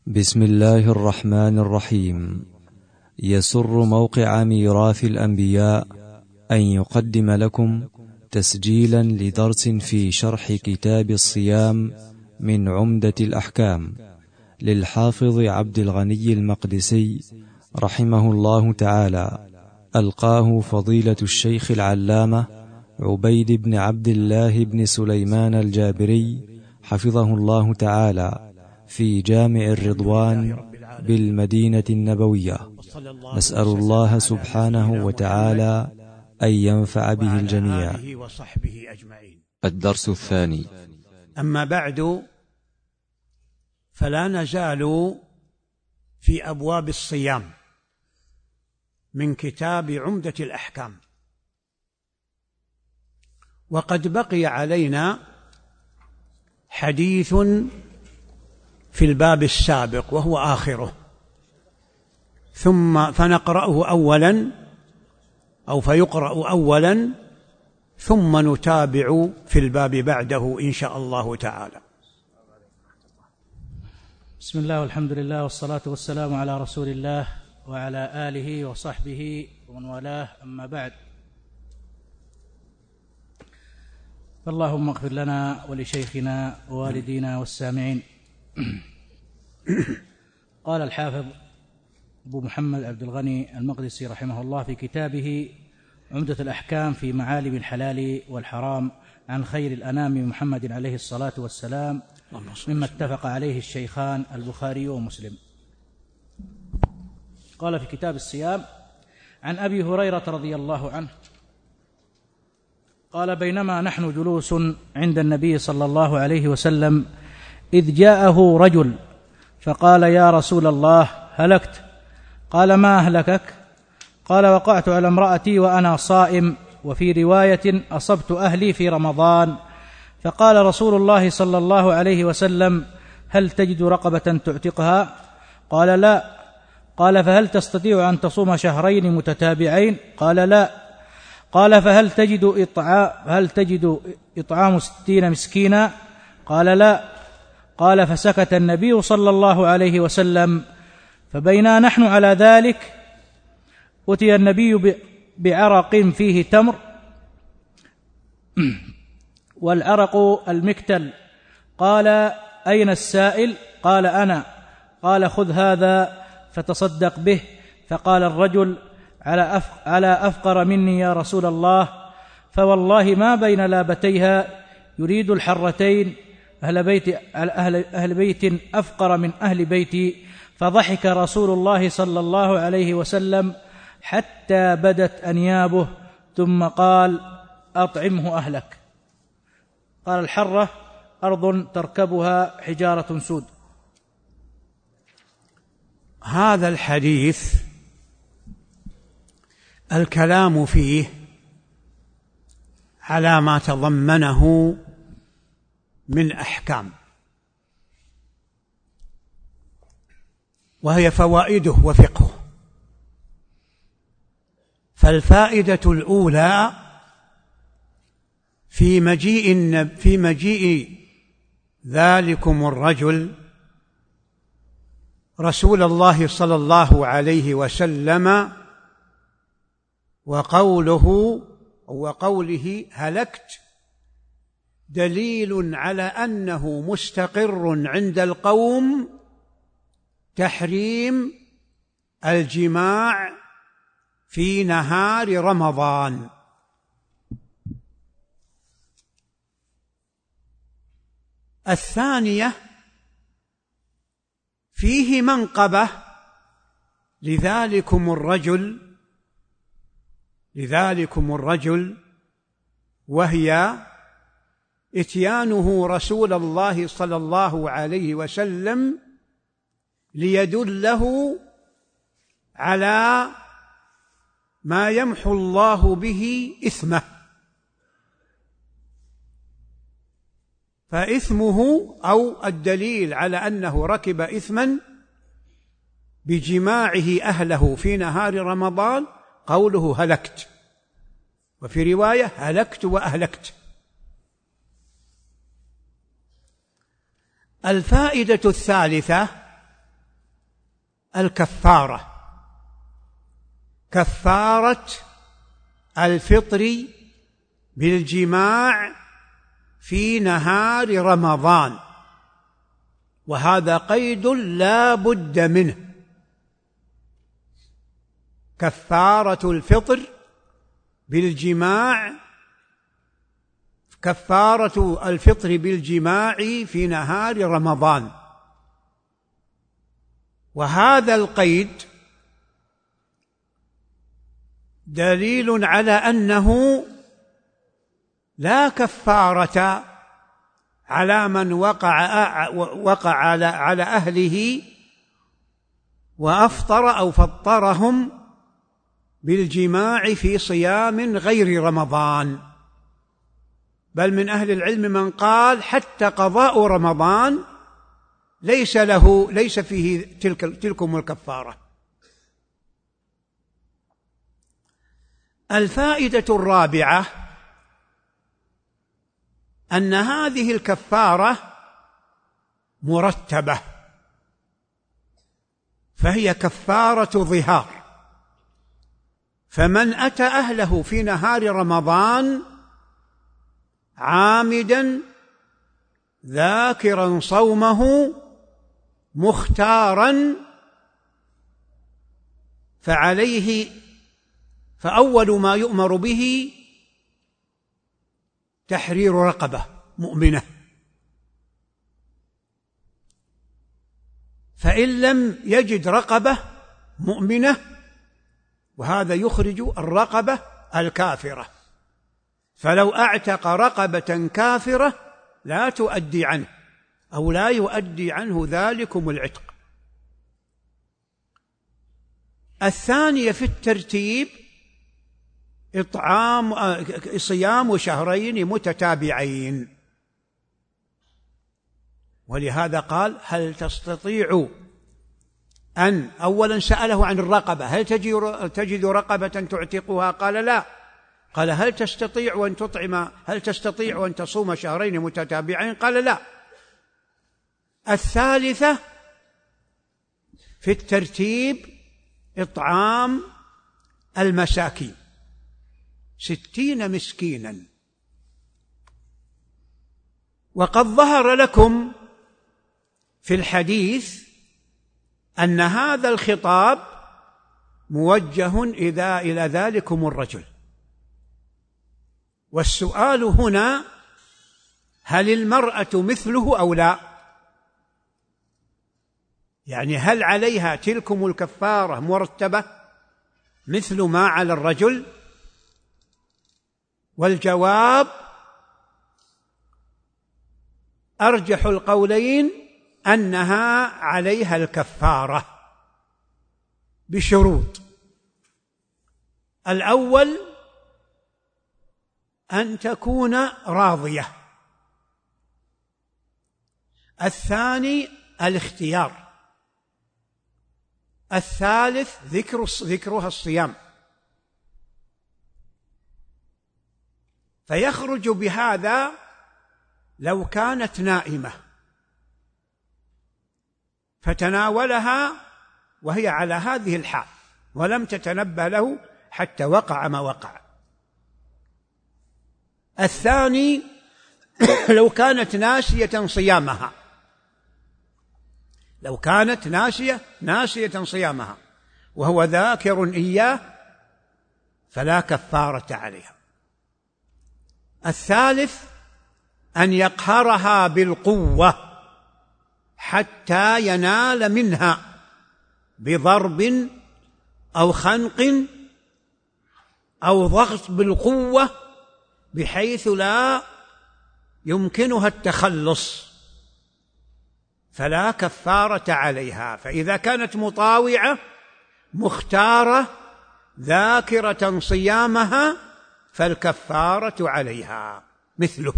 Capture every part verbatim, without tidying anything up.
بسم الله الرحمن الرحيم. يسر موقع ميراث الأنبياء أن يقدم لكم تسجيلا لدرس في شرح كتاب الصيام من عمدة الأحكام للحافظ عبد الغني المقدسي رحمه الله تعالى، ألقاه فضيلة الشيخ العلامة عبيد بن عبد الله بن سليمان الجابري حفظه الله تعالى في جامع الرضوان بالمدينة النبوية. نسأل الله سبحانه وتعالى أن ينفع به الجميع. الدرس الثاني. أما بعد، فلا نزال في أبواب الصيام من كتاب عمدة الأحكام، وقد بقي علينا حديث في الباب السابق وهو آخره، ثم فنقرأه أولا أو فيقرأ أولا ثم نتابع في الباب بعده إن شاء الله تعالى. بسم الله والحمد لله والصلاة والسلام على رسول الله وعلى آله وصحبه ومن والاه، أما بعد، فاللهم اغفر لنا ولشيخنا ووالدينا والسامعين. قال الحافظ أبو محمد عبد الغني المقدسي رحمه الله في كتابه عمدة الأحكام في معالم الحلال والحرام عن خير الأنام محمد عليه الصلاة والسلام، مما اتفق عليه الشيخان البخاري ومسلم. قال في كتاب الصيام عن أبي هريرة رضي الله عنه قال: بينما نحن جلوس عند النبي صلى الله عليه وسلم إذ جاءه رجل فقال: يا رسول الله، هلكت. قال: ما أهلكك؟ قال: وقعت على امرأتي وأنا صائم، وفي رواية أصبت أهلي في رمضان. فقال رسول الله صلى الله عليه وسلم: هل تجد رقبة تعتقها؟ قال: لا. قال: فهل تستطيع أن تصوم شهرين متتابعين؟ قال: لا. قال: فهل تجد إطعام, هل تجد إطعام ستين مسكينا؟ قال: لا. قال: فسكت النبي صلى الله عليه وسلم. فبينا نحن على ذلك أتي النبي بعرق فيه تمر، والعرق المكتل. قال: أين السائل؟ قال: أنا. قال: خذ هذا فتصدق به. فقال الرجل: على أفقر مني يا رسول الله، فوالله ما بين لابتيها يريد الحرتين أهل بيت, أهل, أهل بيت أفقر من أهل بيتي. فضحك رسول الله صلى الله عليه وسلم حتى بدت أنيابه، ثم قال: أطعمه أهلك. قال: الحرة أرض تركبها حجارة سود. هذا الحديث الكلام فيه على ما تضمنه من أحكام، وهي فوائده وفقهه. فالفائدة الأولى في مجيء في مجيء ذلكم الرجل رسول الله صلى الله عليه وسلم وقوله وقوله هلكت دليل على أنه مستقر عند القوم تحريم الجماع في نهار رمضان. الثانية فيه منقبة لذلكم الرجل لذلكم الرجل وهي إتيانه رسول الله صلى الله عليه وسلم ليدله على ما يمحو الله به إثمه، فإثمه أو الدليل على أنه ركب إثما بجماعه أهله في نهار رمضان قوله هلكت، وفي رواية هلكت وأهلكت. الفائدة الثالثة الكفارة، كفارة الفطر بالجماع في نهار رمضان، وهذا قيد لا بد منه. كفارة الفطر بالجماع كفارة الفطر بالجماع في نهار رمضان، وهذا القيد دليل على أنه لا كفارة على من وقع وقع على على أهله وأفطر أو فطرهم بالجماع في صيام غير رمضان، بل من أهل العلم من قال حتى قضاء رمضان ليس له ليس فيه تلك تلكم الكفارة. الفائدة الرابعة أن هذه الكفارة مرتبة، فهي كفارة ظهار، فمن أتى أهله في نهار رمضان عامدا ذاكرا صومه مختارا فعليه فأول ما يؤمر به تحرير رقبة مؤمنة، فإن لم يجد رقبة مؤمنة، وهذا يخرج الرقبة الكافرة، فلو أعتق رقبة كافرة لا تؤدي عنه أو لا يؤدي عنه ذلكم العتق. الثانية في الترتيب إطعام صيام شهرين متتابعين، ولهذا قال هل تستطيع أن أولا سأله عن الرقبة هل تجد رقبة تعتقها؟ قال لا. قال هل تستطيع أن تطعم هل تستطيع أن تصوم شهرين متتابعين؟ قال لا. الثالثة في الترتيب إطعام المساكين ستين مسكينا، وقد ظهر لكم في الحديث أن هذا الخطاب موجه إذا إلى ذلكم الرجل، والسؤال هنا هل المرأة مثله أو لا؟ يعني هل عليها تلكم الكفارة مرتبة مثل ما على الرجل؟ والجواب أرجح القولين أنها عليها الكفارة بشروط. الأول أن تكون راضية، الثاني الاختيار، الثالث ذكر ذكرها الصيام. فيخرج بهذا لو كانت نائمة فتناولها وهي على هذه الحال ولم تتنبه له حتى وقع ما وقع. الثاني لو كانت ناسية صيامها لو كانت ناسية ناسية صيامها وهو ذاكر إياه فلا كفارة عليها. الثالث أن يقهرها بالقوة حتى ينال منها بضرب أو خنق أو ضغط بالقوة بحيث لا يمكنها التخلص، فلا كفارة عليها. فإذا كانت مطاوعة مختارة ذاكرة صيامها فالكفارة عليها مثله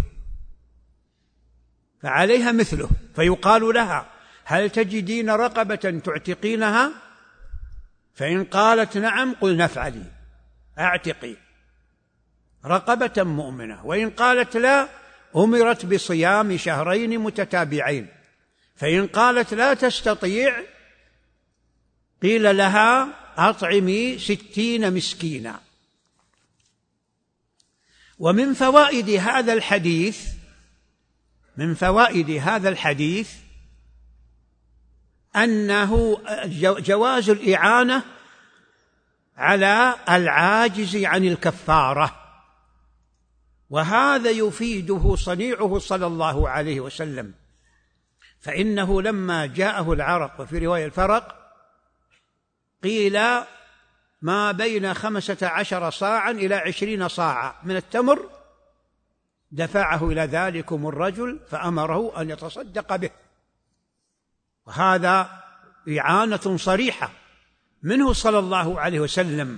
فعليها مثله فيقال لها هل تجدين رقبة تعتقينها؟ فإن قالت نعم قلنا افعلي اعتقي رقبة مؤمنة، وإن قالت لا أمرت بصيام شهرين متتابعين، فإن قالت لا تستطيع قيل لها أطعمي ستين مسكينا. ومن فوائد هذا الحديث من فوائد هذا الحديث أنه جواز الإعانة على العاجز عن الكفارة، وهذا يفيده صنيعه صلى الله عليه وسلم، فإنه لما جاءه العرق وفي رواية الفرق قيل ما بين خمسة عشر صاعا إلى عشرين صاعا من التمر، دفعه إلى ذلكم الرجل فأمره أن يتصدق به، وهذا إعانة صريحة منه صلى الله عليه وسلم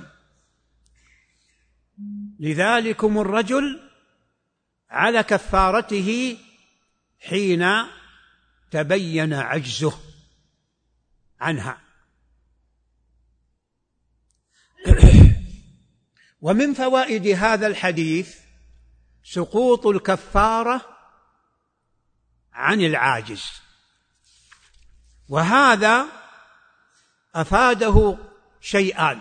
لذلكم الرجل على كفارته حين تبين عجزه عنها. ومن فوائد هذا الحديث سقوط الكفارة عن العاجز، وهذا أفاده شيئان: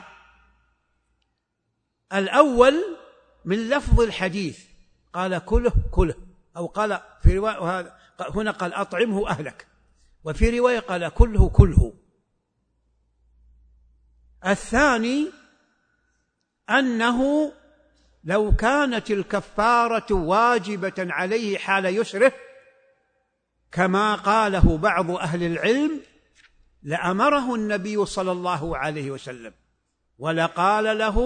الأول من لفظ الحديث قال كله كله، أو قال في رواية هذا هنا قال أطعمه أهلك، وفي رواية قال كله كله. الثاني أنه لو كانت الكفارة واجبة عليه حال يسره كما قاله بعض أهل العلم لأمره النبي صلى الله عليه وسلم ولقال له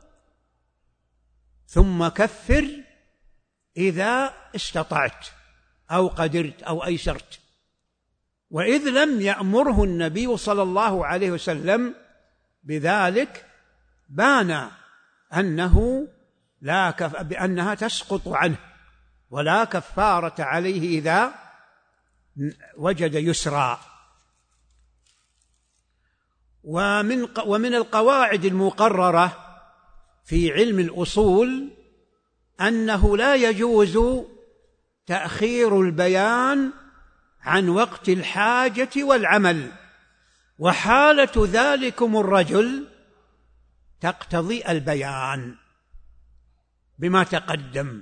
ثم كفر إذا استطعت أو قدرت أو أيسرت. وإذ لم يأمره النبي صلى الله عليه وسلم بذلك بان أنه لا كف... بأنها تسقط عنه ولا كفارة عليه إذا وجد يسرا. ومن ومن القواعد المقررة في علم الأصول أنه لا يجوز تأخير البيان عن وقت الحاجة والعمل، وحالة ذلكم الرجل تقتضي البيان بما تقدم: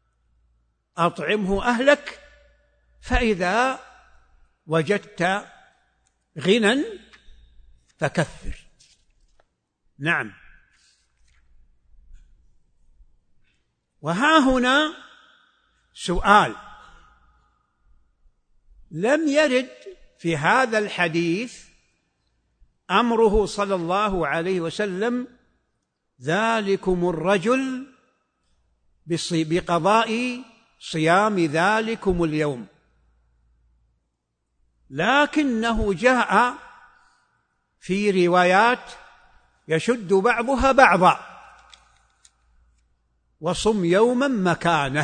أطعمه أهلك، فإذا وجدت غنى فكفر. نعم. وها هنا سؤال: لم يرد في هذا الحديث أمره صلى الله عليه وسلم ذلكم الرجل بقضاء صيام ذلكم اليوم، لكنه جاء في روايات يشد بعضها بعضا: وصم يوما مكانه.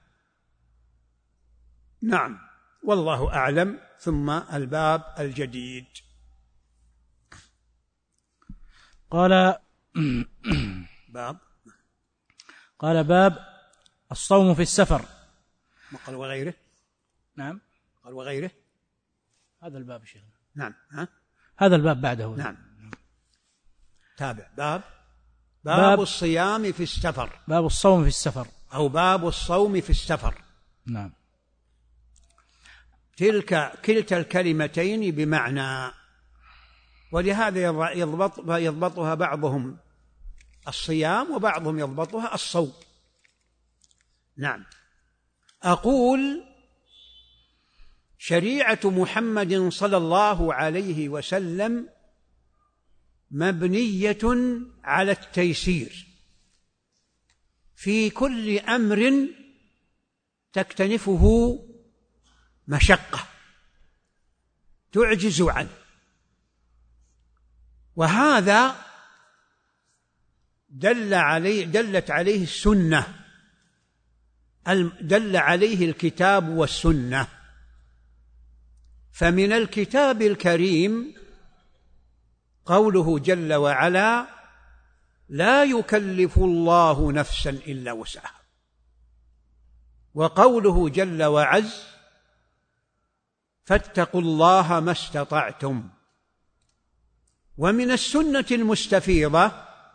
نعم، والله أعلم. ثم الباب الجديد. قال باب قال باب الصوم في السفر. ما قال وغيره؟ نعم، قال وغيره. هذا الباب شيخنا. نعم. ها؟ هذا الباب بعده. نعم. تابع. باب باب, باب الصيام في السفر، باب الصوم في السفر، أو باب الصوم في السفر. نعم. تلك كلتا الكلمتين بمعنى، ولهذا يضبط يضبطها بعضهم الصيام وبعضهم يضبطها الصوم. نعم. أقول: شريعة محمد صلى الله عليه وسلم مبنية على التيسير في كل أمر تكتنفه مشقة تعجز عنه، وهذا دل عليه دلت عليه السنة، دل عليه الكتاب والسنة. فمن الكتاب الكريم قوله جل وعلا: لا يكلف الله نفسا إلا وسعها، وقوله جل وعز: فاتقوا الله ما استطعتم. ومن السنة المستفيضة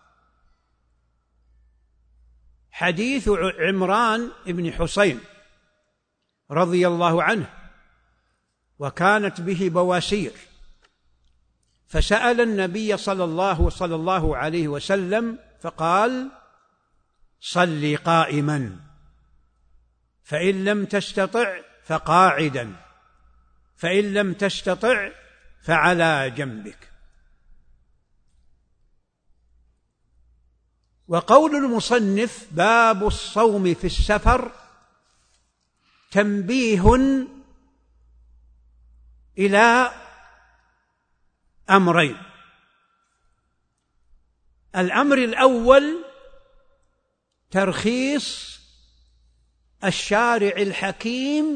حديث عمران بن حسين رضي الله عنه، وكانت به بواسير، فسأل النبي صلى الله صلى الله عليه وسلم فقال: صل قائما، فإن لم تستطع فقاعدا، فإن لم تستطع فعلى جنبك. وقول المصنف: باب الصوم في السفر، تنبيه إلى أمرين. الأمر الأول ترخيص الشارع الحكيم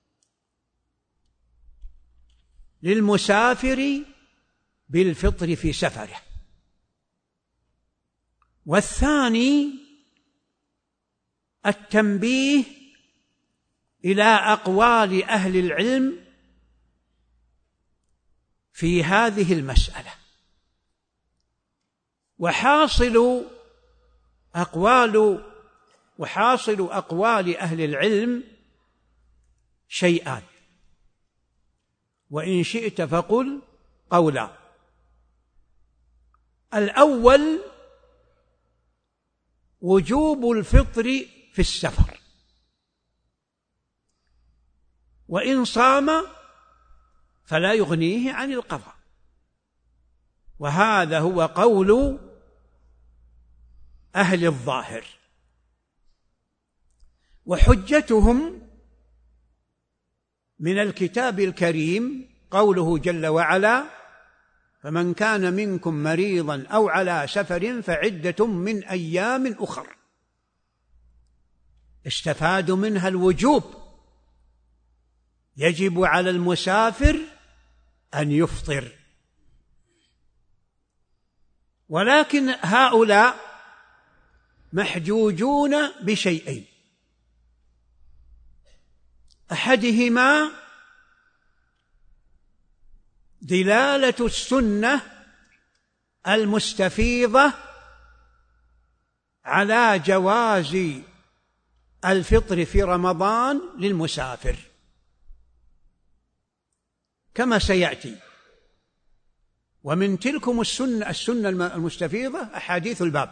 للمسافر بالفطر في سفره. والثاني التنبيه إلى أقوال أهل العلم في هذه المسألة. وحاصل أقوال وحاصل أقوال أهل العلم شيئان، وإن شئت فقل قولا. الأول وجوب الفطر في السفر، وإن صام فلا يغنيه عن القضاء، وهذا هو قول أهل الظاهر. وحجتهم من الكتاب الكريم قوله جل وعلا: فمن كان منكم مريضا أو على سفر فعدة من أيام أخر. استفادوا منها الوجوب، يجب على المسافر أن يفطر. ولكن هؤلاء محجوجون بشيئين: أحدهما دلالة السنة المستفيضة على جواز الفطر في رمضان للمسافر كما سيأتي. ومن تلكم السنة السنة المستفيضة أحاديث الباب.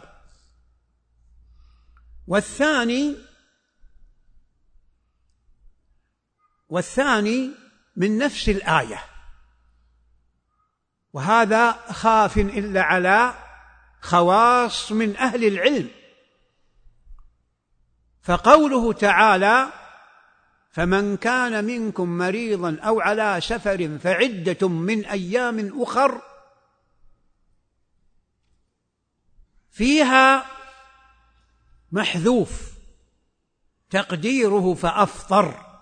والثاني والثاني من نفس الآية، وهذا خاف إلا على خواص من أهل العلم. فقوله تعالى: فمن كان منكم مريضا أو على سفر فعدة من أيام أخر، فيها محذوف تقديره فأفطر.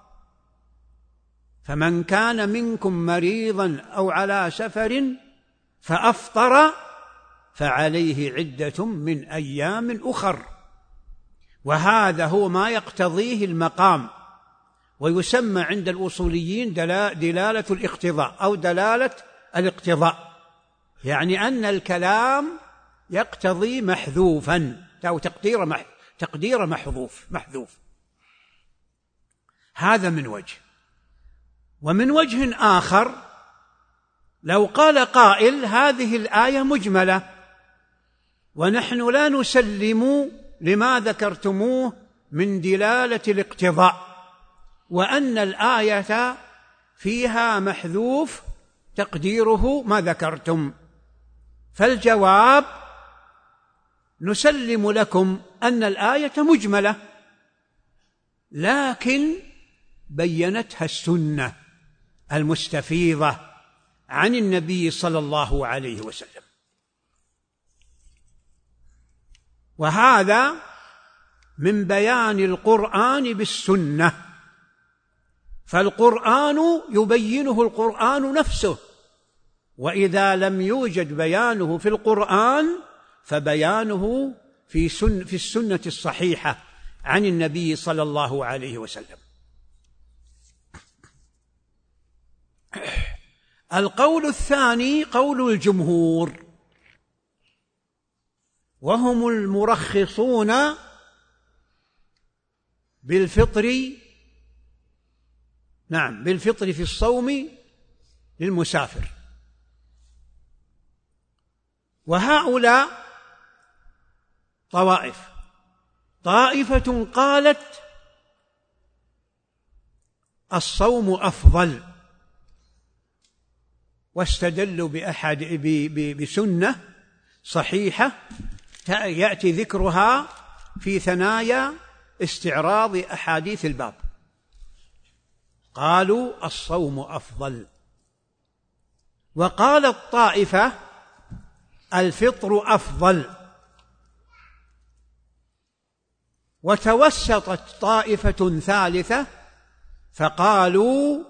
فمن كان منكم مريضا أو على سفر فأفطر فعليه عدة من أيام أخر. وهذا هو ما يقتضيه المقام، ويسمى عند الأصوليين دلالة الاقتضاء أو دلالة الاقتضاء، يعني أن الكلام يقتضي محذوفا أو تقدير تقدير محذوف محذوف. هذا من وجه. ومن وجه آخر، لو قال قائل: هذه الآية مجملة ونحن لا نسلم لما ذكرتموه من دلالة الاقتضاء، وأن الآية فيها محذوف تقديره ما ذكرتم، فالجواب: نسلم لكم أن الآية مجملة، لكن بينتها السنة المستفيضة عن النبي صلى الله عليه وسلم. وهذا من بيان القرآن بالسنة، فالقرآن يبينه القرآن نفسه، وإذا لم يوجد بيانه في القرآن فبيانه في سن في السنة الصحيحة عن النبي صلى الله عليه وسلم. القول الثاني قول الجمهور، وهم المرخصون بالفطر نعم بالفطر في الصوم للمسافر. وهؤلاء طوائف، طائفة قالت الصوم أفضل، واستدلوا بأحد بسنة صحيحة يأتي ذكرها في ثنايا استعراض أحاديث الباب. قالوا الصوم أفضل. وقالت طائفة الفطر أفضل. وتوسطت طائفة ثالثة فقالوا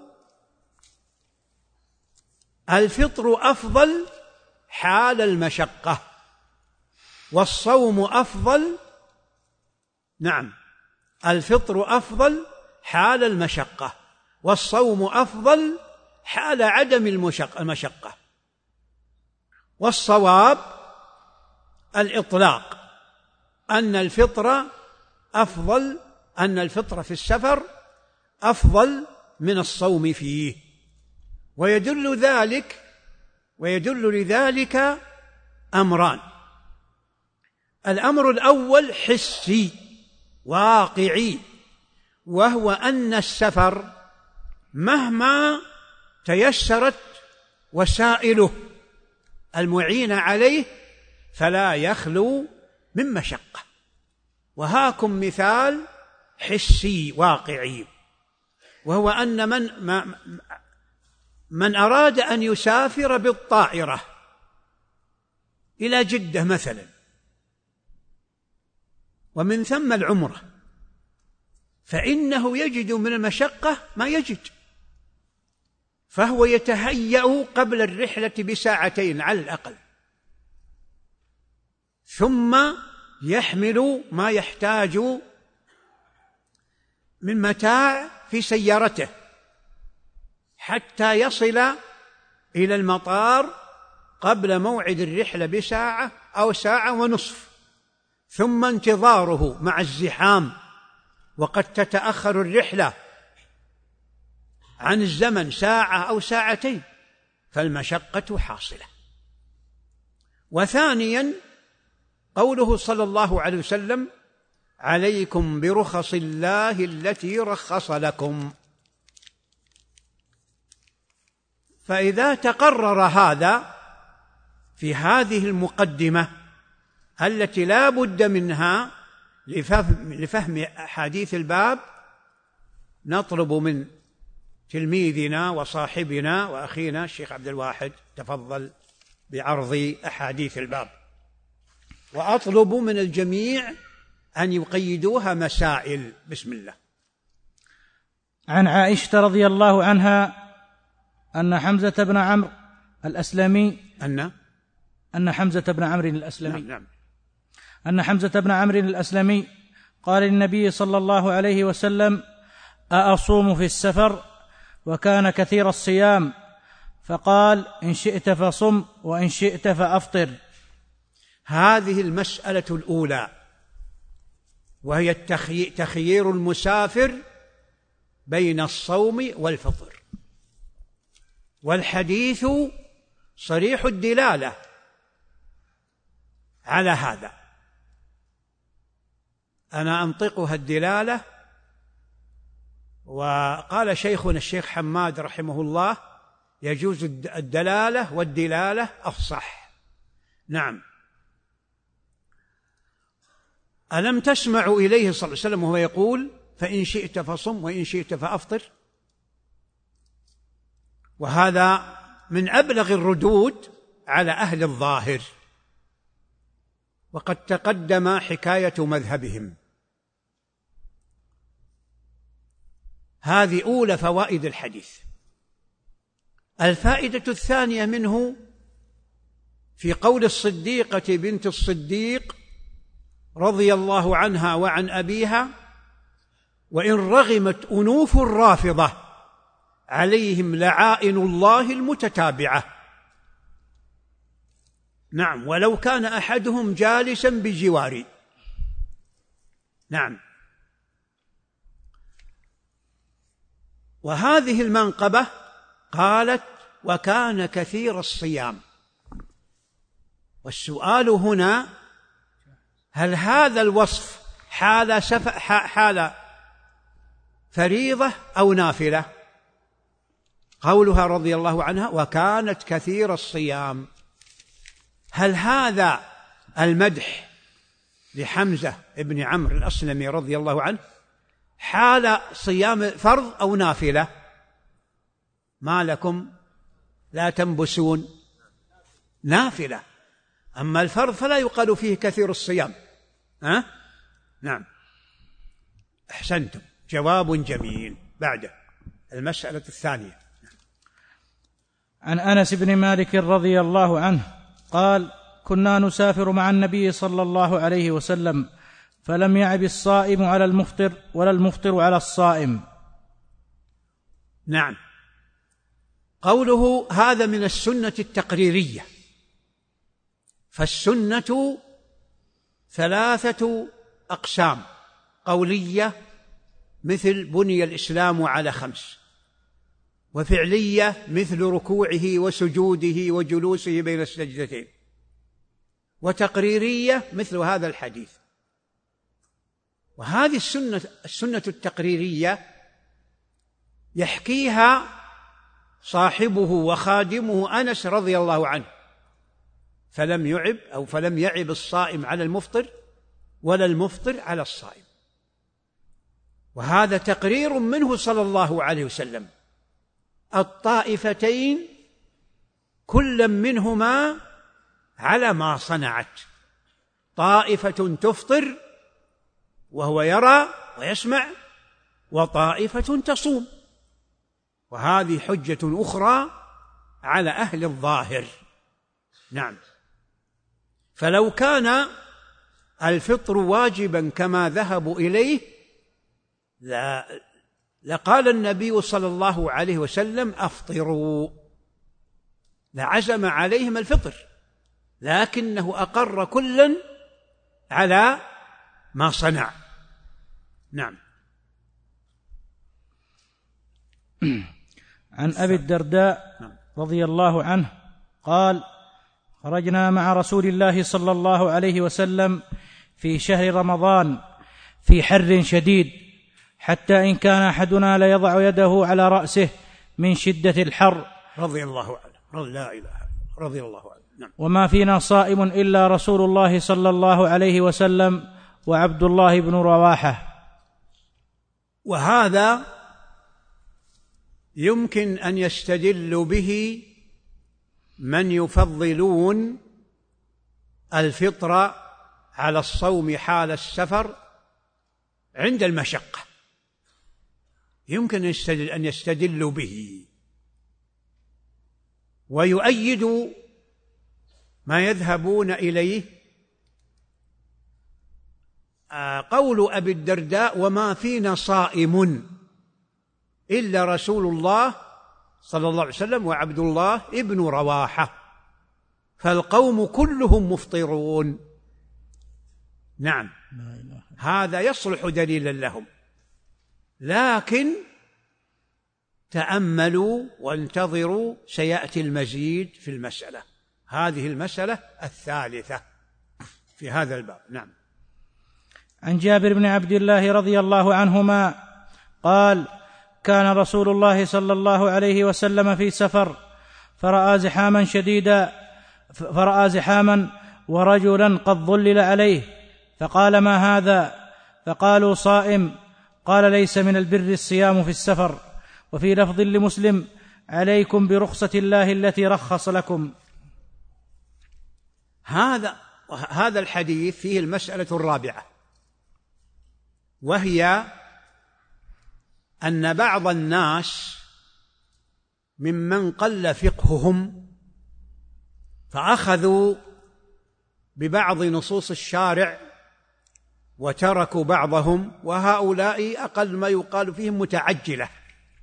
الفطر أفضل حال المشقة، والصوم أفضل نعم الفطر أفضل حال المشقة، والصوم أفضل حال عدم المشقة. والصواب الإطلاق، أن الفطر أفضل، أن الفطر في السفر أفضل من الصوم فيه. ويدل ذلك ويدل لذلك أمران: الأمر الأول حسي واقعي، وهو أن السفر مهما تيسرت وسائله المعينة عليه فلا يخلو من مشقة. وهاكم مثال حسي واقعي، وهو أن من ما من أراد أن يسافر بالطائرة إلى جدة مثلا، ومن ثم العمرة، فإنه يجد من المشقة ما يجد، فهو يتهيأ قبل الرحلة بساعتين على الأقل، ثم يحمل ما يحتاج من متاع في سيارته حتى يصل إلى المطار قبل موعد الرحلة بساعة أو ساعة ونصف، ثم انتظاره مع الزحام، وقد تتأخر الرحلة عن الزمن ساعة أو ساعتين، فالمشقة حاصلة. وثانيا قوله صلى الله عليه وسلم: عليكم برخص الله التي رخص لكم. فإذا تقرر هذا في هذه المقدمة التي لا بد منها لفهم, لفهم أحاديث الباب، نطلب من تلميذنا وصاحبنا وأخينا الشيخ عبد الواحد تفضل بعرض أحاديث الباب، وأطلب من الجميع أن يقيدوها مسائل. بسم الله. عن عائشة رضي الله عنها أن حمزة بن عمرو الأسلمي أن أن حمزة بن عمرو الأسلمي نعم نعم أن حمزة بن عمرو الأسلمي قال للنبي صلى الله عليه وسلم: أأصوم في السفر؟ وكان كثير الصيام، فقال: إن شئت فصم وإن شئت فأفطر. هذه المسألة الأولى، وهي تخيير المسافر بين الصوم والفطر، والحديث صريح الدلالة على هذا. أنا أنطقها الدلالة. وقال شيخنا الشيخ حماد رحمه الله: يجوز الدلالة والدلالة أفصح. نعم. ألم تسمعوا إليه صلى الله عليه وسلم وهو يقول: فإن شئت فصم وإن شئت فأفطر؟ وهذا من أبلغ الردود على أهل الظاهر، وقد تقدم حكاية مذهبهم. هذه أولى فوائد الحديث. الفائدة الثانية منه في قول الصديقة بنت الصديق رضي الله عنها وعن أبيها: وإن رغمت أنوف الرافضة عليهم لعائن الله المتتابعة. نعم، ولو كان أحدهم جالسا بجواري. نعم. وهذه المنقبة قالت وكان كثير الصيام. والسؤال هنا هل هذا الوصف حال سف... حال فريضة أو نافلة؟ قولها رضي الله عنها وكانت كثير الصيام، هل هذا المدح لحمزة ابن عمرو الأسلمي رضي الله عنه حال صيام فرض أو نافلة؟ ما لكم لا تنبسون؟ نافلة. أما الفرض فلا يقال فيه كثير الصيام. أه؟ نعم، أحسنتم، جواب جميل. بعده المسألة الثانية. عن أنس بن مالك رضي الله عنه قال كنا نسافر مع النبي صلى الله عليه وسلم فلم يعب الصائم على المفطر ولا المفطر على الصائم. نعم، قوله هذا من السنة التقريرية، فالسنة ثلاثة أقسام: قولية مثل بني الإسلام على خمس، وفعلية مثل ركوعه وسجوده وجلوسه بين السجدتين، وتقريرية مثل هذا الحديث. وهذه السنة السنة التقريرية يحكيها صاحبه وخادمه أنس رضي الله عنه، فلم يعب أو فلم يعب الصائم على المفطر ولا المفطر على الصائم. وهذا تقرير منه صلى الله عليه وسلم. الطائفتين كل منهما على ما صنعت، طائفة تفطر وهو يرى ويسمع، وطائفة تصوم، وهذه حجة أخرى على أهل الظاهر. نعم، فلو كان الفطر واجبا كما ذهبوا إليه لا لقال النبي صلى الله عليه وسلم أفطروا، لعزم عليهم الفطر، لكنه أقر كلا على ما صنع. نعم. عن أبي الدرداء رضي الله عنه قال خرجنا مع رسول الله صلى الله عليه وسلم في شهر رمضان في حر شديد، حتى إن كان أحدنا ليضع يده على رأسه من شدة الحر رضي الله عنه. لا إله رضي الله عنه. نعم. وما فينا صائم إلا رسول الله صلى الله عليه وسلم وعبد الله بن رواحة. وهذا يمكن أن يستدل به من يفضلون الفطر على الصوم حال السفر عند المشقة، يمكن أن يستدلوا به. ويؤيد ما يذهبون إليه قول أبي الدرداء وما فينا صائم إلا رسول الله صلى الله عليه وسلم وعبد الله ابن رواحة، فالقوم كلهم مفطرون. نعم، هذا يصلح دليلا لهم، لكن تأملوا وانتظروا، سيأتي المزيد في المسألة. هذه المسألة الثالثة في هذا الباب. نعم. عن جابر بن عبد الله رضي الله عنهما قال كان رسول الله صلى الله عليه وسلم في سفر فرأى زحاما شديدا فرأى زحاما ورجلا قد ظلل عليه، فقال ما هذا؟ فقالوا صائم. قال ليس من البر الصيام في السفر. وفي لفظ لمسلم عليكم برخصة الله التي رخص لكم. هذا هذا الحديث فيه المسألة الرابعة، وهي أن بعض الناس ممن قل فقههم فأخذوا ببعض نصوص الشارع وتركوا بعضهم، وهؤلاء أقل ما يقال فيهم متعجلة،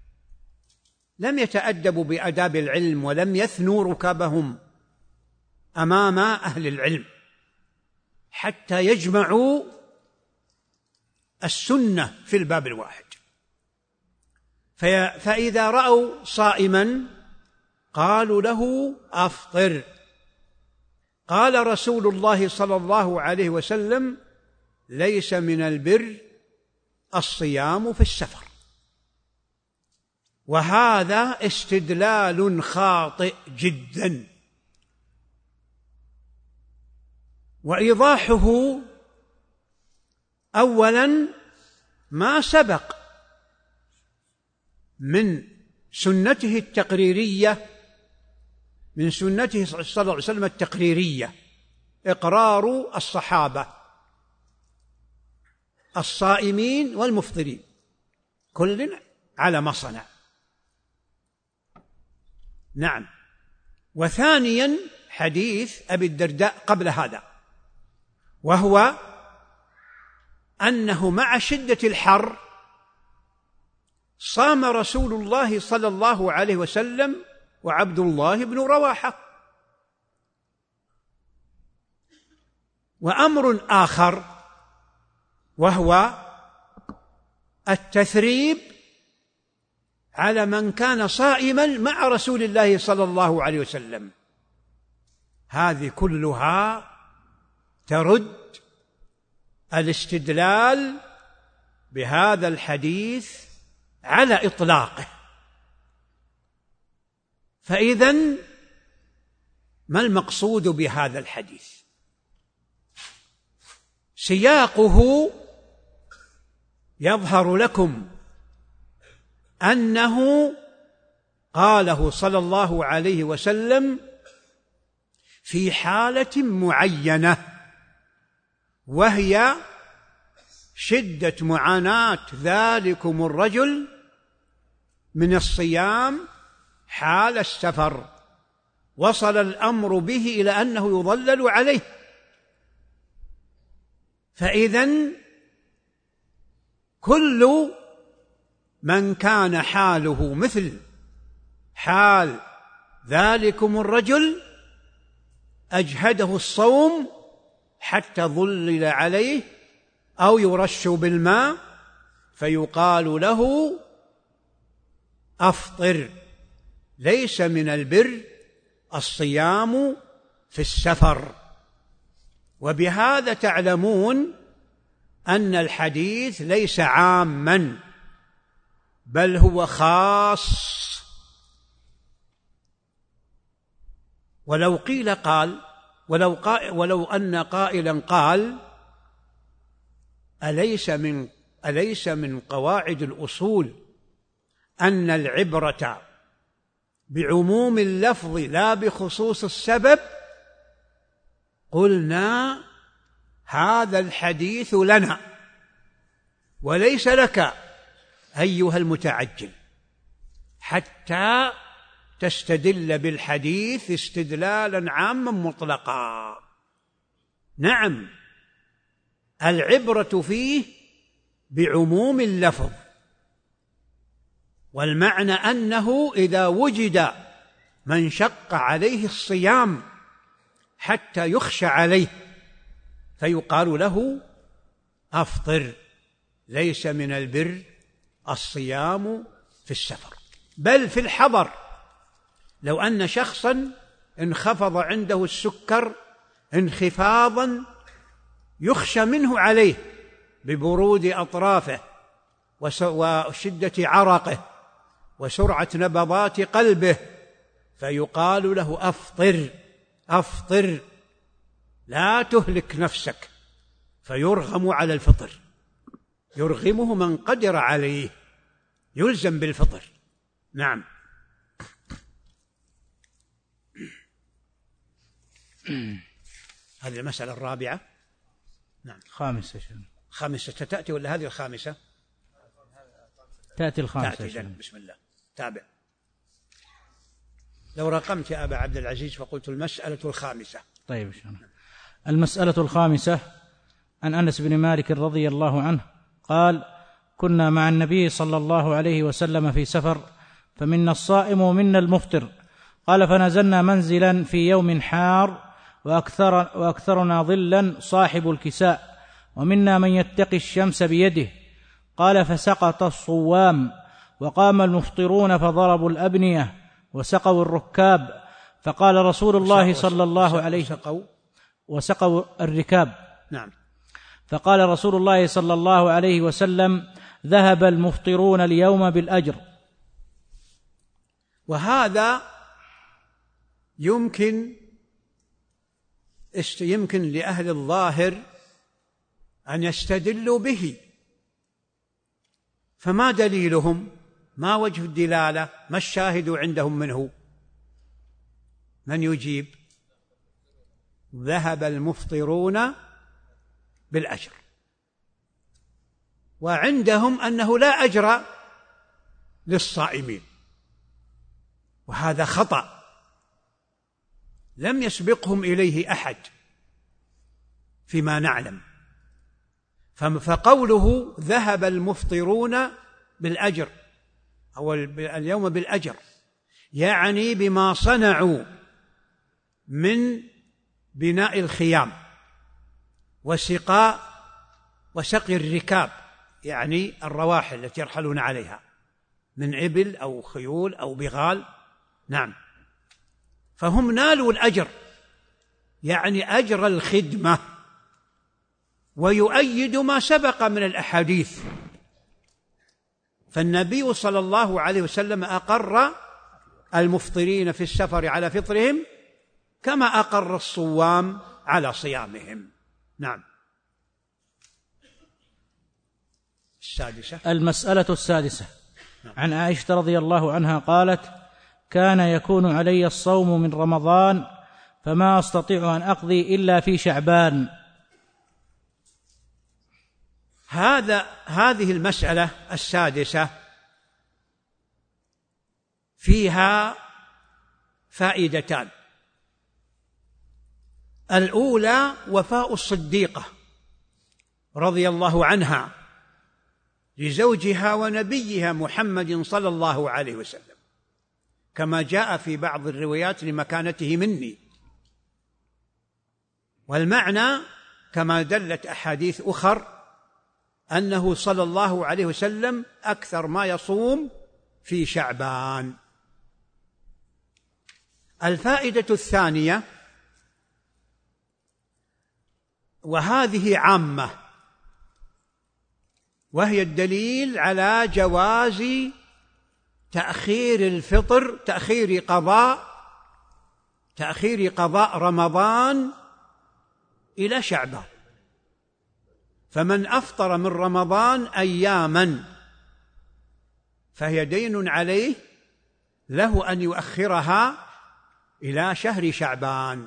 لم يتأدبوا بآداب العلم ولم يثنوا ركابهم أمام أهل العلم حتى يجمعوا السنة في الباب الواحد. فإذا رأوا صائما قالوا له أفطر. قال رسول الله صلى الله عليه وسلم: ليس من البر الصيام في السفر. وهذا استدلال خاطئ جدا، وإيضاحه أولا ما سبق من سنته التقريرية من سنته صلى الله عليه وسلم التقريرية إقرار الصحابة الصائمين والمفطرين كل على ما صنع. نعم. وثانيا حديث أبي الدرداء قبل هذا، وهو أنه مع شدة الحر صام رسول الله صلى الله عليه وسلم وعبد الله بن رواحة. وأمر آخر وهو التثريب على من كان صائما مع رسول الله صلى الله عليه وسلم. هذه كلها ترد الاستدلال بهذا الحديث على إطلاقه. فإذن ما المقصود بهذا الحديث؟ سياقه يظهر لكم أنه قاله صلى الله عليه وسلم في حالة معينة، وهي شدة معاناة ذلكم الرجل من الصيام حال السفر، وصل الأمر به إلى أنه يظلل عليه. فإذن كل من كان حاله مثل حال ذلكم الرجل أجهده الصوم حتى ظلل عليه أو يرش بالماء فيقال له أفطر، ليس من البر الصيام في السفر. وبهذا تعلمون أن الحديث ليس عاما بل هو خاص. ولو قيل قال ولو, قائل ولو أن قائلا قال: أليس من أليس من قواعد الأصول أن العبرة بعموم اللفظ لا بخصوص السبب؟ قلنا: هذا الحديث لنا وليس لك أيها المتعجل، حتى تستدل بالحديث استدلالا عاما مطلقا. نعم، العبرة فيه بعموم اللفظ، والمعنى أنه إذا وجد من شق عليه الصيام حتى يخشى عليه فيقال له أفطر، ليس من البر الصيام في السفر. بل في الحضر، لو أن شخصا انخفض عنده السكر انخفاضا يخشى منه عليه ببرود أطرافه وشدة عرقه وسرعة نبضات قلبه، فيقال له أفطر أفطر، لا تهلك نفسك، فيرغم على الفطر، يرغمه من قدر عليه، يلزم بالفطر. نعم. هذه المسألة الرابعة. نعم. خامسة. خامسة تأتي ولا هذه الخامسة؟ تأتي الخامسة. تأتي. بسم الله. تابع. لو رقمت يا أبا عبد العزيز فقلت المسألة الخامسة. طيب. المسألة الخامسة عن أنس بن مالك رضي الله عنه قال: كنا مع النبي صلى الله عليه وسلم في سفر، فمنا الصائم ومنا المفطر. قال: فنزلنا منزلا في يوم حار، وأكثر وأكثرنا ظلا صاحب الكساء، ومنا من يتقي الشمس بيده. قال: فسقط الصوام، وقام المفطرون فضربوا الأبنية وسقوا الركاب. فقال رسول الله صلى الله عليه وسلم: وسقوا الركاب. نعم. فقال رسول الله صلى الله عليه وسلم: ذهب المفطرون اليوم بالأجر. وهذا يمكن يمكن لأهل الظاهر أن يستدلوا به، فما دليلهم؟ ما وجه الدلالة؟ ما الشاهد عندهم منه؟ من يجيب؟ ذهب المفطرون بالأجر، وعندهم أنه لا أجر للصائمين، وهذا خطأ لم يسبقهم إليه أحد فيما نعلم. فقوله ذهب المفطرون بالأجر أو اليوم بالأجر يعني بما صنعوا من بناء الخيام وسقاء وسقي الركاب، يعني الرواحل التي يرحلون عليها من إبل أو خيول أو بغال. نعم، فهم نالوا الأجر، يعني أجر الخدمة. ويؤيد ما سبق من الأحاديث، فالنبي صلى الله عليه وسلم أقر المفطرين في السفر على فطرهم كما أقر الصوام على صيامهم. نعم. السادسة، المسألة السادسة. عن عائشة رضي الله عنها قالت: كان يكون علي الصوم من رمضان فما أستطيع أن أقضي إلا في شعبان. هذا هذه المسألة السادسة فيها فائدتان. الأولى وفاء الصديقة رضي الله عنها لزوجها ونبيها محمد صلى الله عليه وسلم، كما جاء في بعض الروايات لمكانته مني. والمعنى كما دلت أحاديث أخر أنه صلى الله عليه وسلم أكثر ما يصوم في شعبان. الفائدة الثانية، وهذه عامة، وهي الدليل على جواز تأخير الفطر، تأخير قضاء تأخير قضاء رمضان إلى شعبان. فمن أفطر من رمضان أياما فهي دين عليه، له أن يؤخرها إلى شهر شعبان.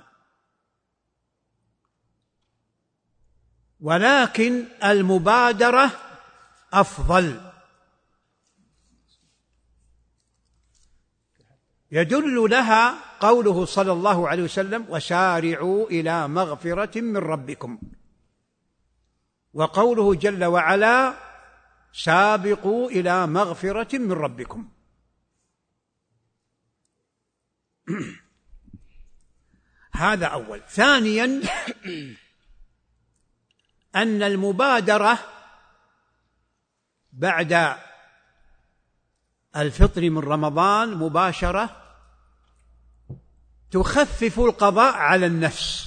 ولكن المبادرة أفضل. يدل لها قوله صلى الله عليه وسلم: وسارعوا إلى مغفرة من ربكم، وقوله جل وعلا: سابقوا إلى مغفرة من ربكم. هذا أول. ثانيا، أن المبادرة بعد الفطر من رمضان مباشرة تخفف القضاء على النفس،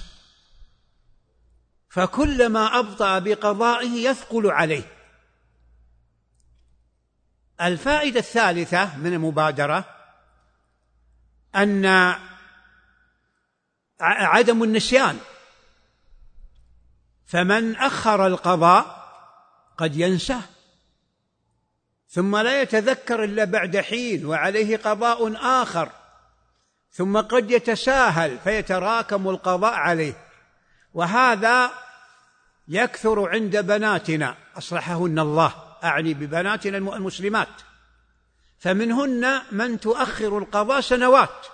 فكلما أبطأ بقضائه يثقل عليه. الفائدة الثالثة من المبادرة أن عدم النسيان، فمن أخر القضاء قد ينساه ثم لا يتذكر إلا بعد حين وعليه قضاء آخر، ثم قد يتساهل فيتراكم القضاء عليه. وهذا يكثر عند بناتنا أصلحهن الله، أعني ببناتنا المسلمات، فمنهن من تؤخر القضاء سنوات،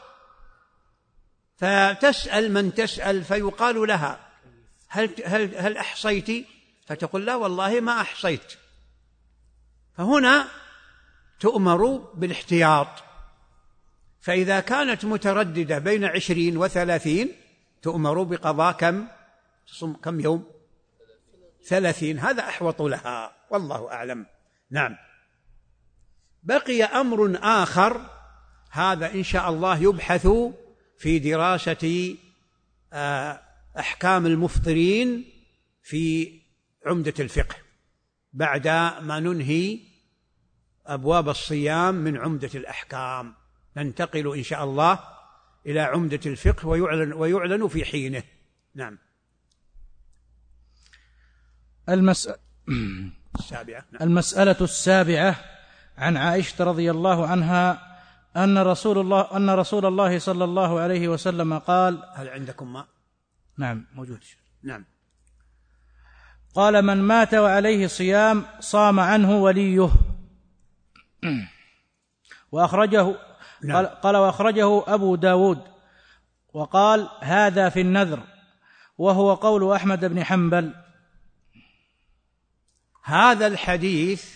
فتسأل من تسأل فيقال لها: هل, هل, هل أحصيت؟ فتقول: لا والله ما أحصيت. فهنا تؤمر بالاحتياط، فإذا كانت مترددة بين عشرين وثلاثين تؤمر بقضاء كم تصوم كم يوم؟ ثلاثين. هذا أحوط لها والله أعلم. نعم. بقي أمر آخر، هذا إن شاء الله يبحث في دراسة أحكام المفطرين في عمدة الفقه بعد ما ننهي أبواب الصيام من عمدة الأحكام، ننتقل إن شاء الله إلى عمدة الفقه ويعلن, ويعلن في حينه. نعم. المسألة السابعة. نعم. المسألة السابعة عن عائشة رضي الله عنها أن رسول الله أن رسول الله صلى الله عليه وسلم قال: هل عندكم ماء؟ نعم موجود. نعم. قال: من مات وعليه صيام صام عنه وليه. وأخرجه نعم. قال, قال وأخرجه أبو داود وقال: هذا في النذر، وهو قول أحمد بن حنبل. هذا الحديث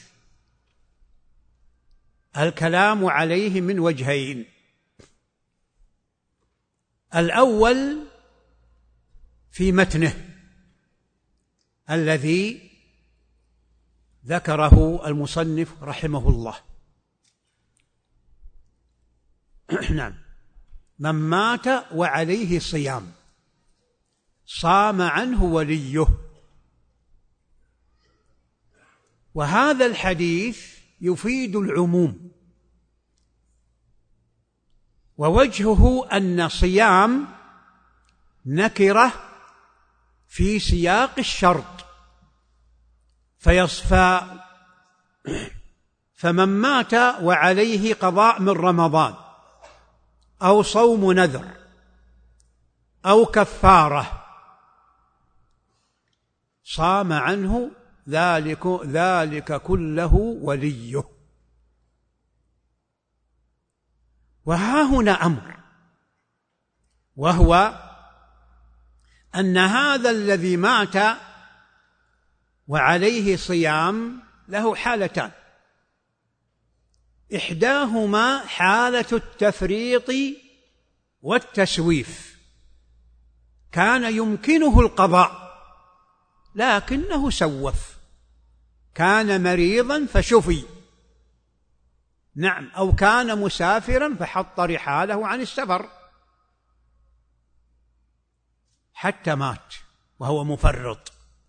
الكلام عليه من وجهين. الأول في متنه الذي ذكره المصنف رحمه الله. نعم. من مات وعليه صيام صام عنه وليه. وهذا الحديث يفيد العموم، ووجهه أن صيام نكرة في سياق الشرط، فيصفى فمن مات وعليه قضاء من رمضان أو صوم نذر أو كفارة صام عنه ذلك ذلك كله وليه. وها هنا أمر، وهو أن هذا الذي مات وعليه صيام له حالتان، إحداهما حالة التفريط والتسويف، كان يمكنه القضاء لكنه سوف، كان مريضا فشفي، نعم، أو كان مسافرا فحط رحاله عن السفر حتى مات وهو مفرط،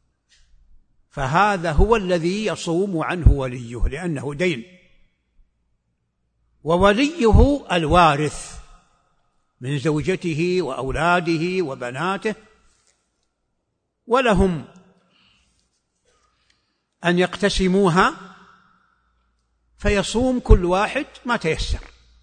فهذا هو الذي يصوم عنه وليه لأنه دين، ووليه الوارث من زوجته وأولاده وبناته، ولهم أن يقتسموها فيصوم كل واحد ما تيسر،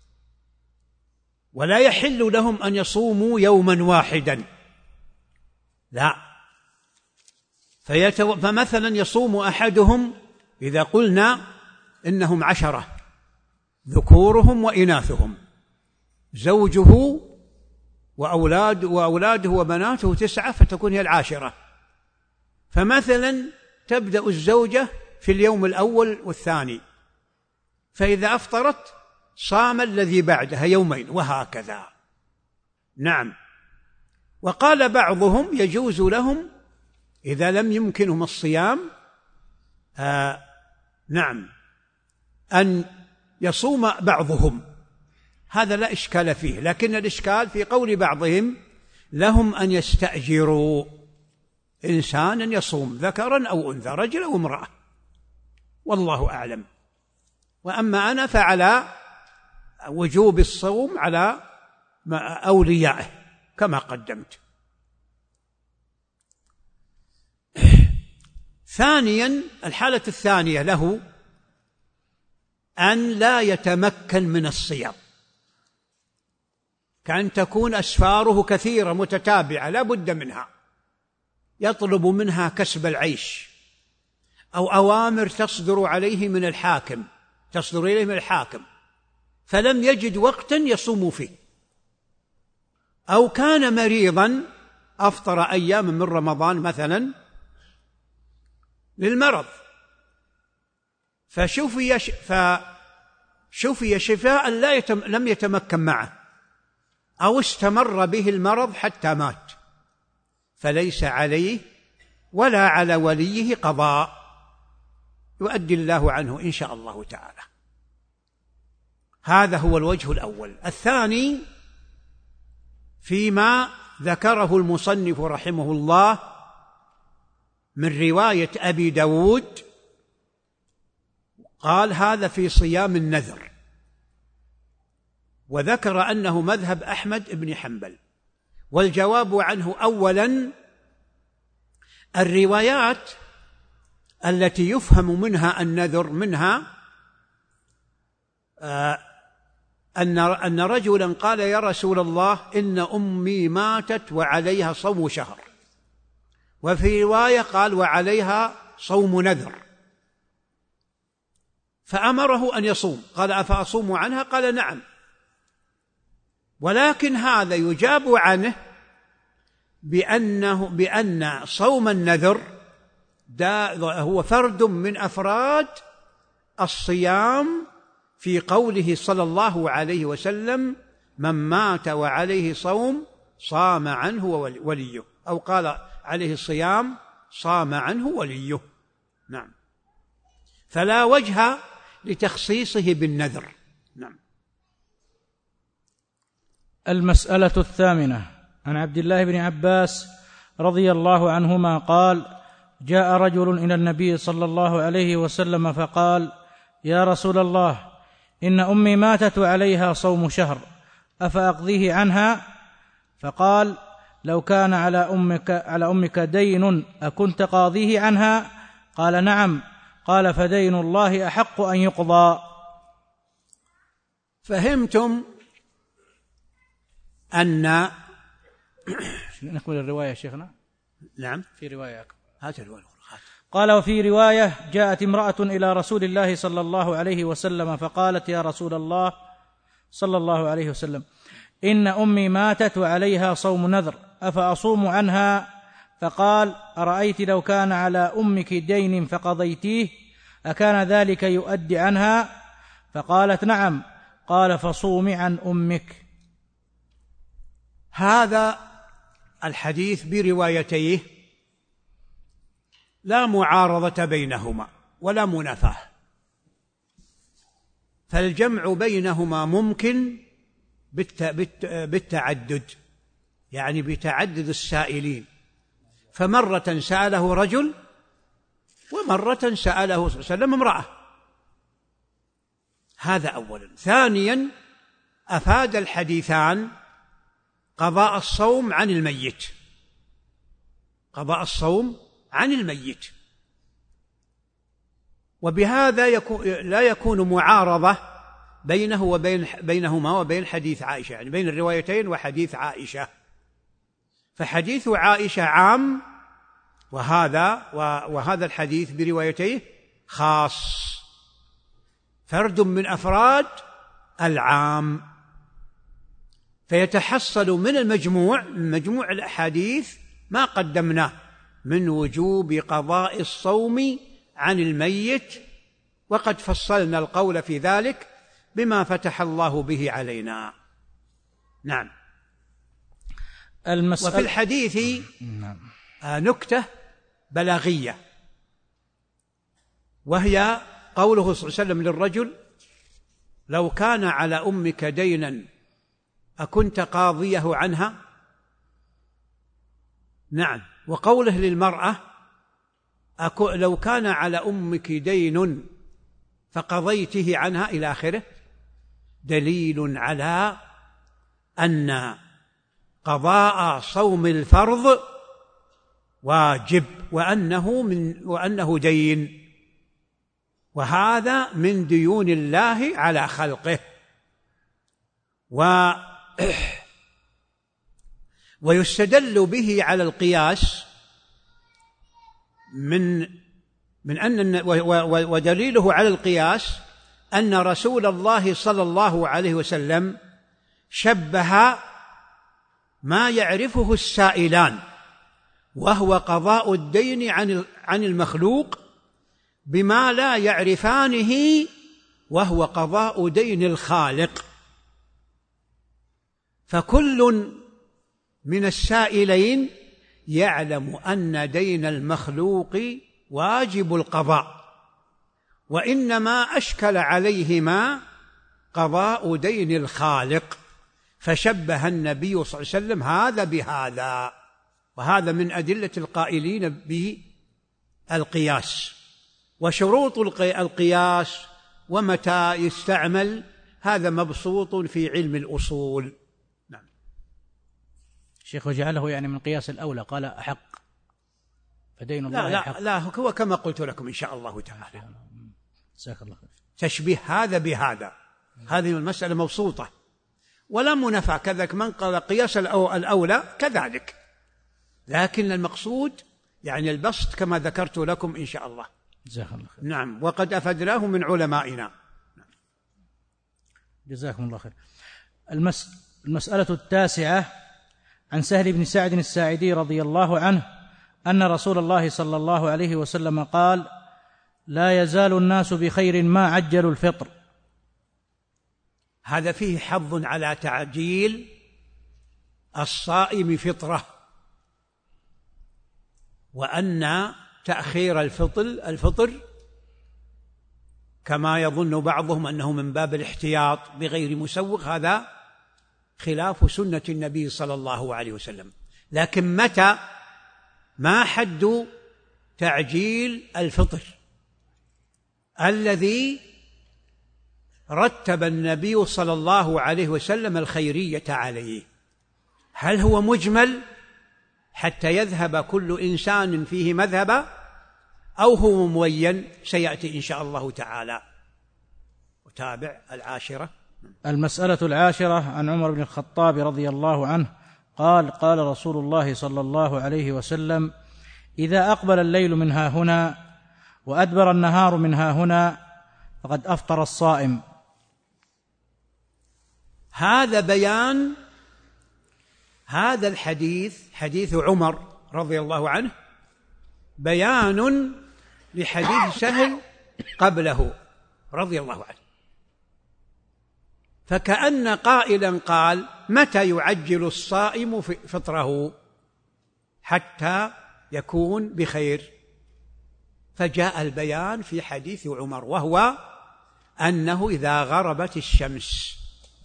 ولا يحل لهم أن يصوموا يوما واحدا، لا، فيتو... فمثلا يصوم أحدهم، إذا قلنا إنهم عشرة ذكورهم وإناثهم، زوجه وأولاد وأولاده وبناته تسعة فتكون هي العاشرة، فمثلا تبدأ الزوجة في اليوم الأول والثاني، فإذا أفطرت صام الذي بعدها يومين وهكذا. نعم. وقال بعضهم يجوز لهم إذا لم يمكنهم الصيام آه نعم أن يصوم بعضهم، هذا لا إشكال فيه، لكن الإشكال في قول بعضهم لهم أن يستأجروا إنسانا يصوم، ذكرا أو أنثى، رجل أو امرأة، والله أعلم. وأما أنا فعلى وجوب الصوم على أوليائه كما قدمت. ثانيا، الحالة الثانية له أن لا يتمكن من الصيام، كأن تكون أسفاره كثيرة متتابعة لا بد منها، يطلب منها كسب العيش، أو أوامر تصدر عليه من الحاكم تصدر إليه من الحاكم فلم يجد وقتا يصوم فيه، أو كان مريضا أفطر أيام من رمضان مثلا للمرض فشفي فشفي شفاء لا يتم لم يتمكن معه، أو استمر به المرض حتى مات، فليس عليه ولا على وليه قضاء، يؤدي الله عنه إن شاء الله تعالى. هذا هو الوجه الأول. الثاني فيما ذكره المصنف رحمه الله من رواية أبي داود، قال هذا في صيام النذر، وذكر أنه مذهب أحمد بن حنبل. والجواب عنه أولا الروايات التي يفهم منها النذر منها أن أن رجلا قال يا رسول الله إن أمي ماتت وعليها صوم شهر، وفي رواية قال وعليها صوم نذر، فأمره أن يصوم، قال أفأصوم عنها؟ قال نعم. ولكن هذا يجاب عنه بأنه بأن صوم النذر هو فرد من أفراد الصيام، في قوله صلى الله عليه وسلم من مات وعليه صوم صام عنه وليه، أو قال عليه الصيام صام عنه وليه. نعم، فلا وجه لتخصيصه بالنذر. نعم. المسألة الثامنة عن عبد الله بن عباس رضي الله عنهما قال جاء رجل إلى النبي صلى الله عليه وسلم فقال يا رسول الله إن أمي ماتت وعليها صوم شهر أفأقضيه عنها؟ فقال لو كان على أمك, على أمك دين أكنت قاضيه عنها؟ قال نعم. قال فدين الله أحق أن يقضى. فهمتم أن نكمل الرواية شيخنا؟ نعم، في رواية هات الرواية. قال وفي رواية جاءت امرأة إلى رسول الله صلى الله عليه وسلم فقالت يا رسول الله صلى الله عليه وسلم إن أمي ماتت وعليها صوم نذر أفأصوم عنها؟ فقال أرأيت لو كان على أمك دين فقضيتيه أكان ذلك يؤدي عنها؟ فقالت نعم. قال فصومي عن أمك. هذا الحديث بروايتيه لا معارضة بينهما ولا منافاة، فالجمع بينهما ممكن بالتعدد، يعني بتعدد السائلين، فمرة سأله رجل ومرة سأله صلى الله عليه وسلم امرأة. هذا أولا. ثانيا أفاد الحديثان قضاء الصوم عن الميت، قضاء الصوم عن الميت، وبهذا يكون لا يكون معارضة بينه وبين بينهما وبين حديث عائشة، يعني بين الروايتين وحديث عائشة. فحديث عائشة عام، وهذا وهذا الحديث بروايتيه خاص، فرد من أفراد العام، فيتحصل من المجموع من مجموع الأحاديث ما قدمناه من وجوب قضاء الصوم عن الميت، وقد فصلنا القول في ذلك بما فتح الله به علينا. نعم. المسألة. وفي الحديث نكتة بلاغية، وهي قوله صلى الله عليه وسلم للرجل لو كان على أمك دينا أكنت قاضيه عنها؟ نعم. وقوله للمرأة لو كان على أمك دين فقضيته عنها إلى آخره، دليل على أن قضاء صوم الفرض واجب، وأنه من وأنه دين، وهذا من ديون الله على خلقه. و ويستدل به على القياس من من أن ودليله على القياس أن رسول الله صلى الله عليه وسلم شبه ما يعرفه السائلان، وهو قضاء الدين عن عن المخلوق، بما لا يعرفانه، وهو قضاء دين الخالق. فكل من السائلين يعلم أن دين المخلوق واجب القضاء، وإنما أشكل عليهما قضاء دين الخالق، فشبه النبي صلى الله عليه وسلم هذا بهذا. وهذا من أدلة القائلين بالقياس. وشروط القياس ومتى يستعمل هذا مبسوط في علم الأصول. نعم. شيخ وجعله يعني من قياس الأولى، قال أحق، فدين الله لا أحق. لا لا هو كما قلت لكم إن شاء الله تعالى. جزاك الله خير. تشبيه هذا بهذا، هذه المسألة مبسوطة ولا منافع. كذلك من قال قياس الأولى كذلك، لكن المقصود يعني البسط كما ذكرت لكم إن شاء الله. جزاك الله خير. نعم، وقد أفدناه من علمائنا. جزاكم الله خير. المس... المسألة التاسعة، عن سهل بن سعد الساعدي رضي الله عنه أن رسول الله صلى الله عليه وسلم قال: لا يزال الناس بخير ما عجلوا الفطر. هذا فيه حظ على تعجيل الصائم فطره، وأن تأخير الفطر الفطر كما يظن بعضهم أنه من باب الاحتياط بغير مسوغ، هذا خلاف سنة النبي صلى الله عليه وسلم. لكن متى، ما حد تعجيل الفطر الذي رتب النبي صلى الله عليه وسلم الخيرية عليه؟ هل هو مجمل حتى يذهب كل إنسان فيه مذهبا، أو هو مبين؟ سيأتي إن شاء الله تعالى. وتابع العاشرة. المسألة العاشرة، عن عمر بن الخطاب رضي الله عنه قال: قال رسول الله صلى الله عليه وسلم: إذا أقبل الليل من ها هنا وأدبر النهار من ها هنا فقد أفطر الصائم. هذا بيان هذا الحديث، حديث عمر رضي الله عنه، بيان لحديث سهل قبله رضي الله عنه. فكأن قائلا قال: متى يعجل الصائم فطره حتى يكون بخير؟ فجاء البيان في حديث عمر، وهو أنه إذا غربت الشمس،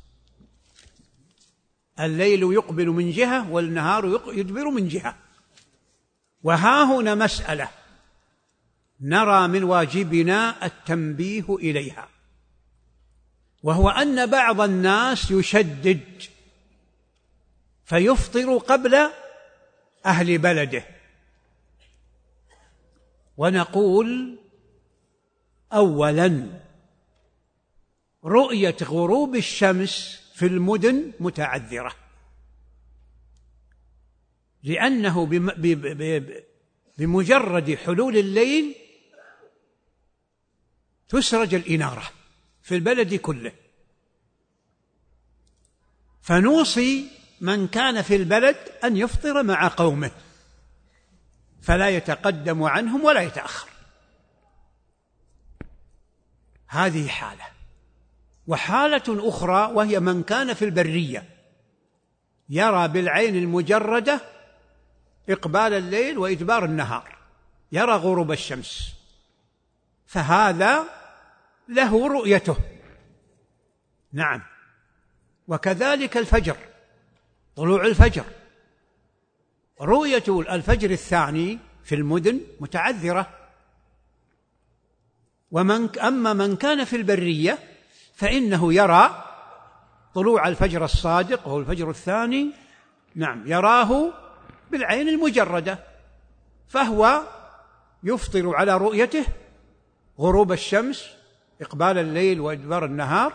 الليل يقبل من جهة والنهار يدبر من جهة. وها هنا مسألة نرى من واجبنا التنبيه إليها، وهو أن بعض الناس يشدد فيفطر قبل أهل بلده. ونقول: أولاً، رؤية غروب الشمس في المدن متعذرة، لأنه بمجرد حلول الليل تسرج الإنارة في البلد كله، فنوصي من كان في البلد أن يفطر مع قومه، فلا يتقدم عنهم ولا يتأخر. هذه حالة. وحالة أخرى وهي من كان في البرية يرى بالعين المجردة إقبال الليل وإدبار النهار، يرى غروب الشمس، فهذا له رؤيته. نعم. وكذلك الفجر، طلوع الفجر، رؤية الفجر الثاني في المدن متعذرة. ومن أما من كان في البرية فإنه يرى طلوع الفجر الصادق وهو الفجر الثاني، نعم، يراه بالعين المجردة، فهو يفطر على رؤيته غروب الشمس، إقبال الليل وإدبار النهار،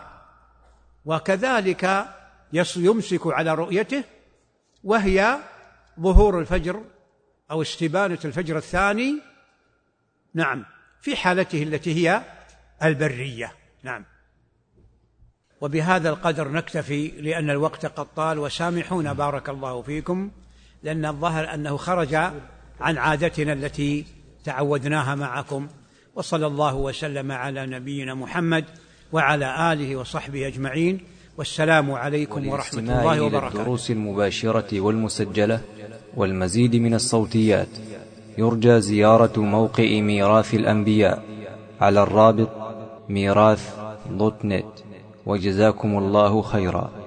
وكذلك يمسك على رؤيته وهي ظهور الفجر أو استبانة الفجر الثاني، نعم، في حالته التي هي البرية. نعم. وبهذا القدر نكتفي لأن الوقت قد طال، وسامحونا بارك الله فيكم، لأن الظاهر أنه خرج عن عادتنا التي تعودناها معكم. وصلى الله وسلم على نبينا محمد وعلى آله وصحبه أجمعين، والسلام عليكم ورحمة الله وبركاته. الدروس المباشرة والمسجلة والمزيد من الصوتيات يرجى زيارة موقع ميراث الأنبياء على الرابط ميراث دوت نت. وجزاكم الله خيرا.